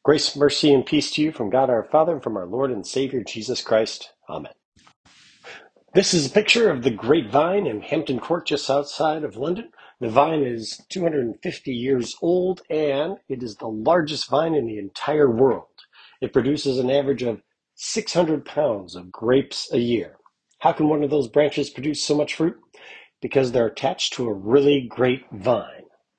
Grace, mercy, and peace to you from God our Father and from our Lord and Savior Jesus Christ. Amen. This is a picture of the Great Vine in Hampton Court, just outside of London. The vine is 250 years old, and it is the largest vine in the entire world. It produces an average of 600 pounds of grapes a year. How can one of those branches produce so much fruit? Because they're attached to a really great vine.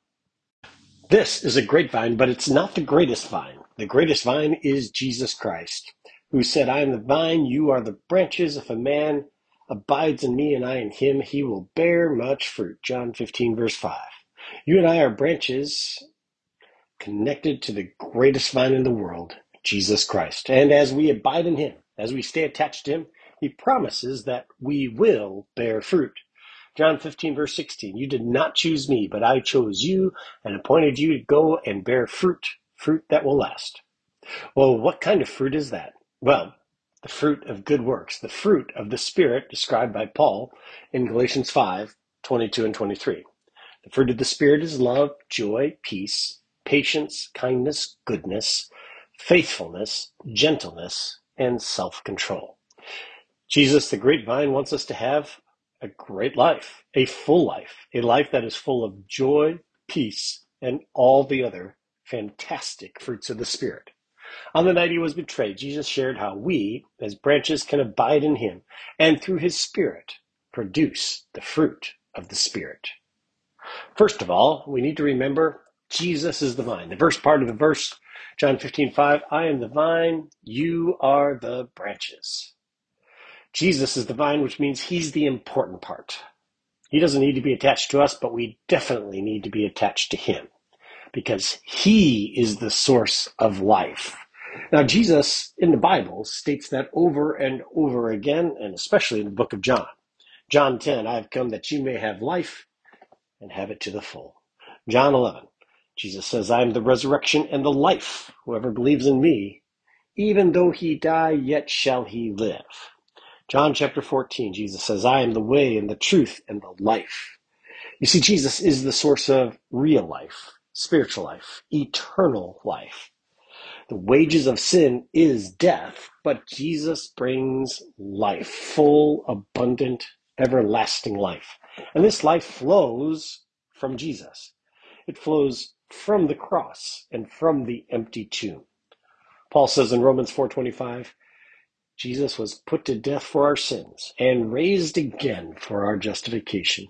This is a grapevine, but it's not the greatest vine. The greatest vine is Jesus Christ, who said, I am the vine, you are the branches. If a man abides in me and I in him, he will bear much fruit. John 15, verse 5. You and I are branches connected to the greatest vine in the world, Jesus Christ. And as we abide in him, as we stay attached to him, he promises that we will bear fruit. John 15, verse 16, you did not choose me, but I chose you and appointed you to go and bear fruit that will last. Well, what kind of fruit is that? Well, the fruit of good works, the fruit of the Spirit described by Paul in Galatians 5, 22 and 23. The fruit of the Spirit is love, joy, peace, patience, kindness, goodness, faithfulness, gentleness, and self-control. Jesus, the great vine, wants us to have a great life, a full life, a life that is full of joy, peace, and all the other fantastic fruits of the Spirit. On the night he was betrayed, Jesus shared how we, as branches, can abide in him and through his Spirit produce the fruit of the Spirit. First of all, we need to remember Jesus is the vine. The first part of the verse, John 15:5, I am the vine, you are the branches. Jesus is the vine, which means he's the important part. He doesn't need to be attached to us, but we definitely need to be attached to him because he is the source of life. Now, Jesus in the Bible states that over and over again, and especially in the book of John. John 10, I have come that you may have life and have it to the full. John 11, Jesus says, I am the resurrection and the life. Whoever believes in me, even though he die, yet shall he live. John chapter 14, Jesus says, I am the way and the truth and the life. You see, Jesus is the source of real life, spiritual life, eternal life. The wages of sin is death, but Jesus brings life, full, abundant, everlasting life. And this life flows from Jesus. It flows from the cross and from the empty tomb. Paul says in Romans 4:25, Jesus was put to death for our sins and raised again for our justification.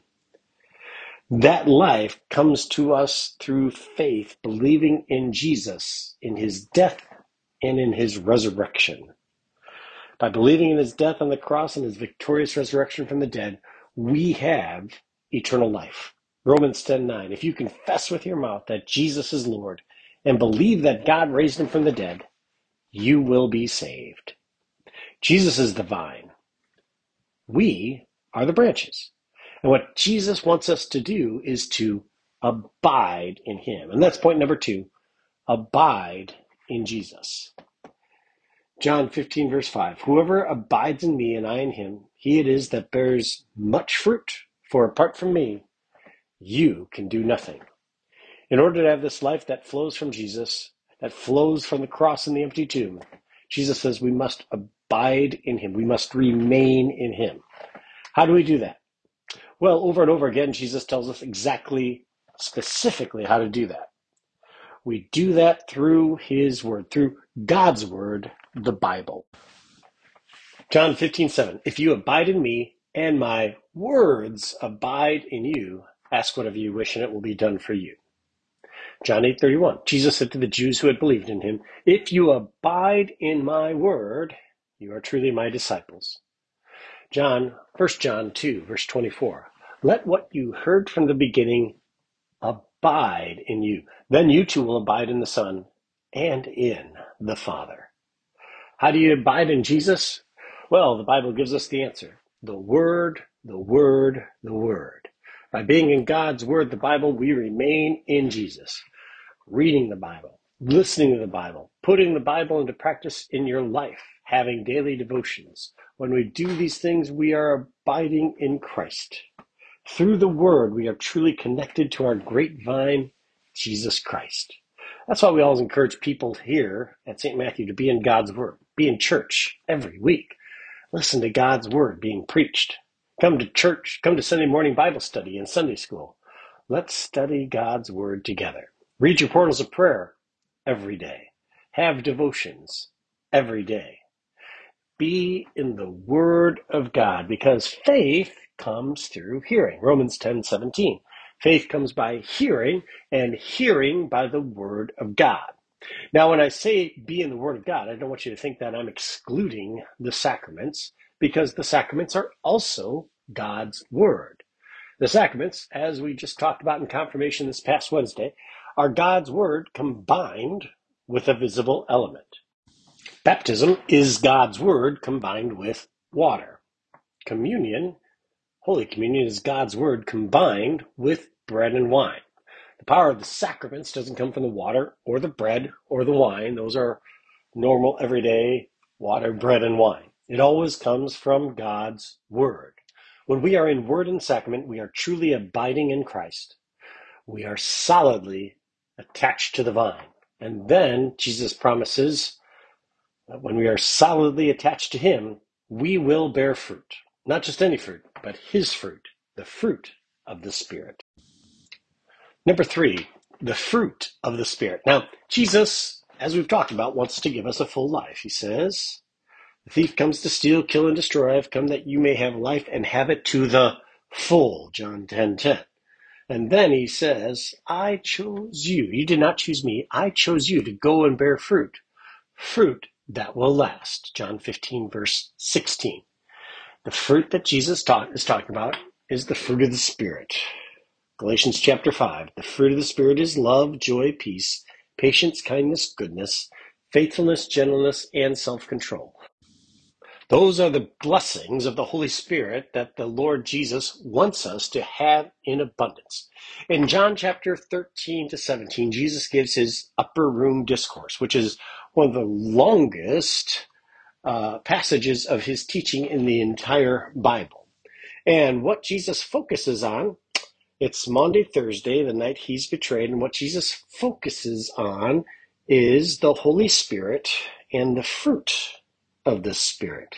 That life comes to us through faith, believing in Jesus, in his death and in his resurrection. By believing in his death on the cross and his victorious resurrection from the dead, we have eternal life. Romans 10:9, if you confess with your mouth that Jesus is Lord and believe that God raised him from the dead, you will be saved. Jesus is the vine. We are the branches. And what Jesus wants us to do is to abide in him. And that's point number 2, abide in Jesus. John 15, verse 5, whoever abides in me and I in him, he it is that bears much fruit, for apart from me, you can do nothing. In order to have this life that flows from Jesus, that flows from the cross and the empty tomb, Jesus says we must abide in him. We must remain in him. How do we do that? Well, over and over again, Jesus tells us exactly, specifically how to do that. We do that through his word, through God's word, the Bible. John 15:7, if you abide in me and my words abide in you, ask whatever you wish and it will be done for you. John 8:31, Jesus said to the Jews who had believed in him, if you abide in my word, you are truly my disciples. 1 John 2, verse 24, let what you heard from the beginning abide in you. Then you too will abide in the Son and in the Father. How do you abide in Jesus? Well, the Bible gives us the answer. The Word, the Word, the Word. By being in God's Word, the Bible, we remain in Jesus. Reading the Bible, listening to the Bible, putting the Bible into practice in your life, having daily devotions. When we do these things, we are abiding in Christ. Through the Word, we are truly connected to our great vine, Jesus Christ. That's why we always encourage people here at St. Matthew to be in God's Word, be in church every week. Listen to God's Word being preached. Come to church, come to Sunday morning Bible study and Sunday school. Let's study God's Word together. Read your portals of prayer every day. Have devotions every day. Be in the Word of God, because faith comes through hearing. Romans 10:17. Faith comes by hearing, and hearing by the Word of God. Now, when I say be in the Word of God, I don't want you to think that I'm excluding the sacraments, because the sacraments are also God's Word. The sacraments, as we just talked about in confirmation this past Wednesday, are God's Word combined with a visible element. Baptism is God's Word combined with water. Communion, Holy Communion, is God's Word combined with bread and wine. The power of the sacraments doesn't come from the water or the bread or the wine. Those are normal, everyday water, bread, and wine. It always comes from God's Word. When we are in Word and Sacrament, we are truly abiding in Christ. We are solidly attached to the vine. And then Jesus promises that when we are solidly attached to Him, we will bear fruit. Not just any fruit, but His fruit, the fruit of the Spirit. Number 3, the fruit of the Spirit. Now, Jesus, as we've talked about, wants to give us a full life. He says, "The thief comes to steal, kill, and destroy. I've come that you may have life and have it to the full," John 10:10. And then he says, "I chose you. You did not choose me. I chose you to go and bear fruit. Fruit that will last." John 15, verse 16. The fruit that Jesus is talking about is the fruit of the Spirit. Galatians chapter 5, the fruit of the Spirit is love, joy, peace, patience, kindness, goodness, faithfulness, gentleness, and self-control. Those are the blessings of the Holy Spirit that the Lord Jesus wants us to have in abundance. In John chapter 13 to 17, Jesus gives his upper room discourse, which is one of the longest passages of his teaching in the entire Bible. And what Jesus focuses on, it's Maundy, Thursday, the night he's betrayed, and what Jesus focuses on is the Holy Spirit and the fruit of the Spirit.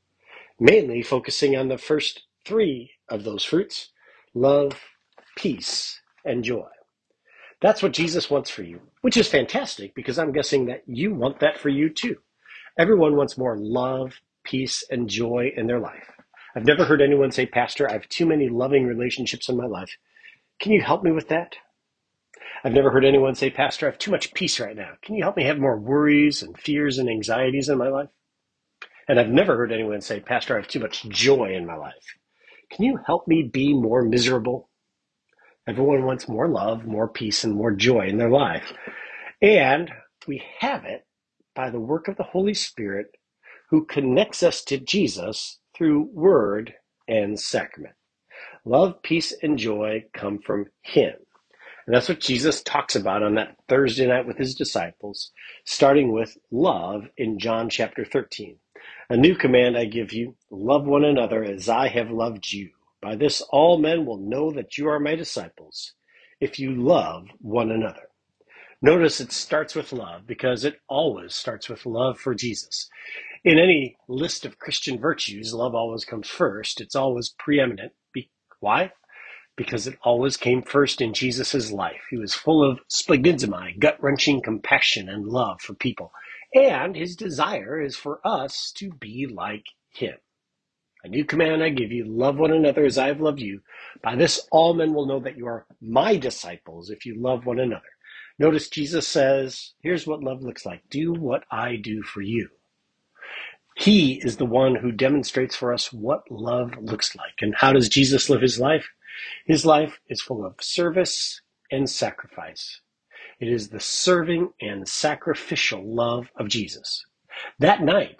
Mainly focusing on the first 3 of those fruits: love, peace, and joy. That's what Jesus wants for you, which is fantastic, because I'm guessing that you want that for you too. Everyone wants more love, peace, and joy in their life. I've never heard anyone say, "Pastor, I have too many loving relationships in my life. Can you help me with that?" I've never heard anyone say, "Pastor, I have too much peace right now. Can you help me have more worries and fears and anxieties in my life?" And I've never heard anyone say, "Pastor, I have too much joy in my life. Can you help me be more miserable?" Everyone wants more love, more peace, and more joy in their life. And we have it by the work of the Holy Spirit, who connects us to Jesus through word and sacrament. Love, peace, and joy come from Him. And that's what Jesus talks about on that Thursday night with his disciples, starting with love in John chapter 13. "A new command I give you, love one another as I have loved you. By this all men will know that you are my disciples, if you love one another." Notice it starts with love, because it always starts with love for Jesus. In any list of Christian virtues, love always comes first. It's always preeminent. Why? Because it always came first in Jesus' life. He was full of splanchnizomai, gut-wrenching compassion and love for people. And his desire is for us to be like him. "A new command I give you, love one another as I have loved you. By this all men will know that you are my disciples, if you love one another." Notice Jesus says, here's what love looks like. Do what I do for you. He is the one who demonstrates for us what love looks like. And how does Jesus live his life? His life is full of service and sacrifice. It is the serving and sacrificial love of Jesus. That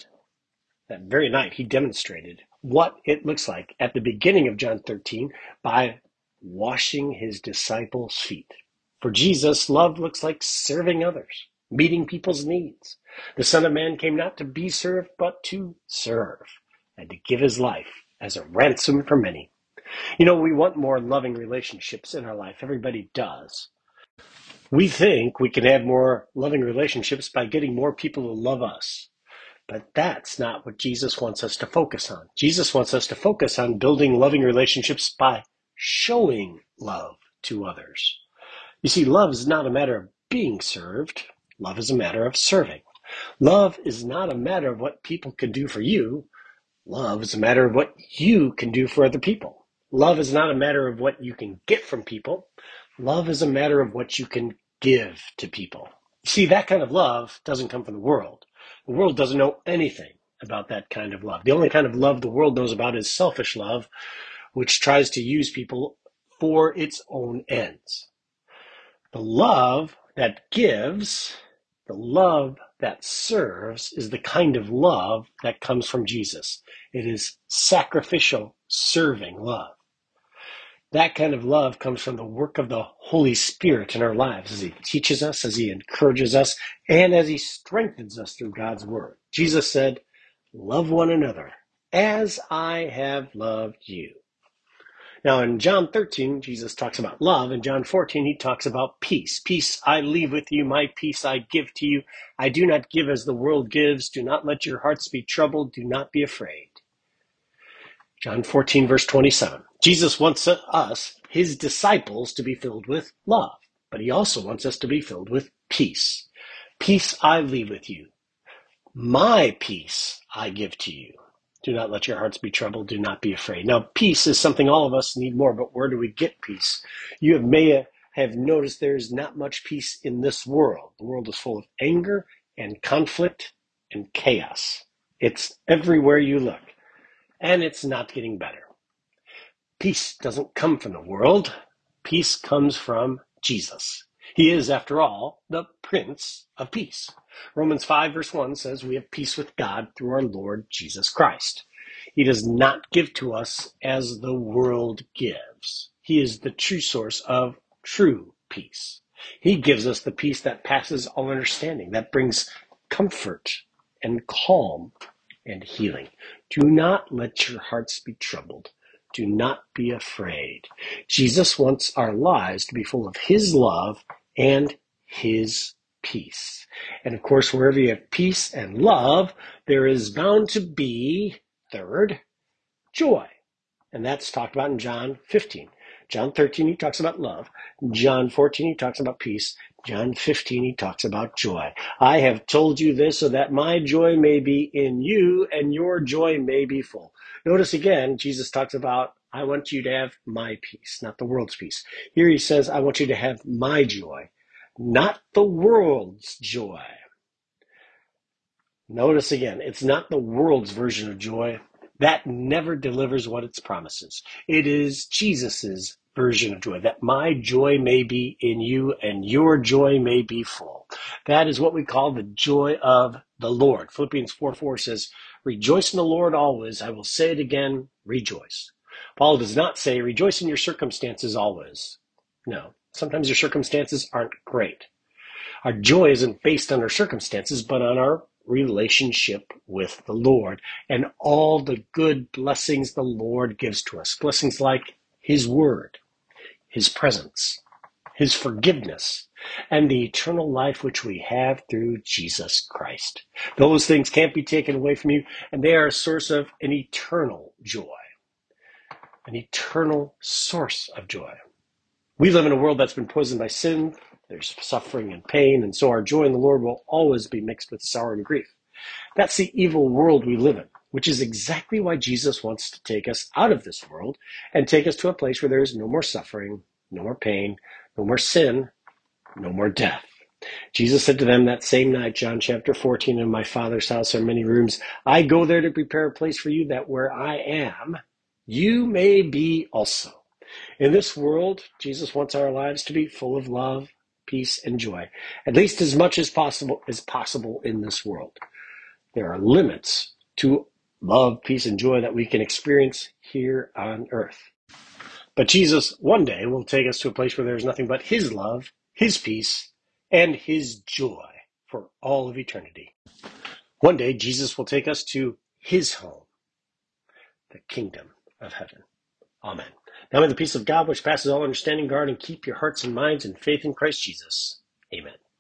very night, he demonstrated what it looks like at the beginning of John 13 by washing his disciples' feet. For Jesus, love looks like serving others, meeting people's needs. The Son of Man came not to be served, but to serve, and to give his life as a ransom for many. You know, we want more loving relationships in our life. Everybody does. We think we can have more loving relationships by getting more people to love us. But that's not what Jesus wants us to focus on. Jesus wants us to focus on building loving relationships by showing love to others. You see, love is not a matter of being served. Love is a matter of serving. Love is not a matter of what people can do for you. Love is a matter of what you can do for other people. Love is not a matter of what you can get from people. Love is a matter of what you can give to people. See, that kind of love doesn't come from the world. The world doesn't know anything about that kind of love. The only kind of love the world knows about is selfish love, which tries to use people for its own ends. The love that gives, the love that serves, is the kind of love that comes from Jesus. It is sacrificial, serving love. That kind of love comes from the work of the Holy Spirit in our lives as He teaches us, as He encourages us, and as He strengthens us through God's Word. Jesus said, "Love one another as I have loved you." Now in John 13, Jesus talks about love. In John 14, He talks about peace. "Peace I leave with you, my peace I give to you. I do not give as the world gives. Do not let your hearts be troubled. Do not be afraid." John 14, verse 27. Jesus wants us, His disciples, to be filled with love, but He also wants us to be filled with peace. "Peace I leave with you. My peace I give to you. Do not let your hearts be troubled. Do not be afraid." Now, peace is something all of us need more, but where do we get peace? You may have noticed there's not much peace in this world. The world is full of anger and conflict and chaos. It's everywhere you look. And it's not getting better. Peace doesn't come from the world. Peace comes from Jesus. He is, after all, the Prince of Peace. Romans 5, verse 1 says we have peace with God through our Lord Jesus Christ. He does not give to us as the world gives. He is the true source of true peace. He gives us the peace that passes all understanding, that brings comfort and calm and healing. Do not let your hearts be troubled. Do not be afraid. Jesus wants our lives to be full of His love and His peace. And of course, wherever you have peace and love, there is bound to be, third, joy. And that's talked about in John 15. John 13, He talks about love. John 14, He talks about peace. John 15, He talks about joy. "I have told you this so that my joy may be in you and your joy may be full." Notice again, Jesus talks about, "I want you to have my peace," not the world's peace. Here He says, "I want you to have my joy," not the world's joy. Notice again, it's not the world's version of joy. That never delivers what it promises. It is Jesus's version of joy, that my joy may be in you and your joy may be full. That is what we call the joy of the Lord. Philippians 4:4 says, "Rejoice in the Lord always." I will say it again, rejoice. Paul does not say, rejoice in your circumstances always. No, sometimes your circumstances aren't great. Our joy isn't based on our circumstances, but on our relationship with the Lord and all the good blessings the Lord gives to us. Blessings like His Word, His presence, His forgiveness, and the eternal life which we have through Jesus Christ. Those things can't be taken away from you, and they are a source of an eternal joy, an eternal source of joy. We live in a world that's been poisoned by sin. There's suffering and pain, and so our joy in the Lord will always be mixed with sorrow and grief. That's the evil world we live in, which is exactly why Jesus wants to take us out of this world and take us to a place where there is no more suffering, no more pain, no more sin, no more death. Jesus said to them that same night, John chapter 14, "In my Father's house are many rooms. I go there to prepare a place for you, that where I am, you may be also." In this world, Jesus wants our lives to be full of love, peace, and joy, at least as much as possible in this world. There are limits to love, peace, and joy that we can experience here on earth. But Jesus one day will take us to a place where there's nothing but His love, His peace, and His joy for all of eternity. One day, Jesus will take us to His home, the kingdom of heaven. Amen. Now may the peace of God, which passes all understanding, guard and keep your hearts and minds in faith in Christ Jesus. Amen.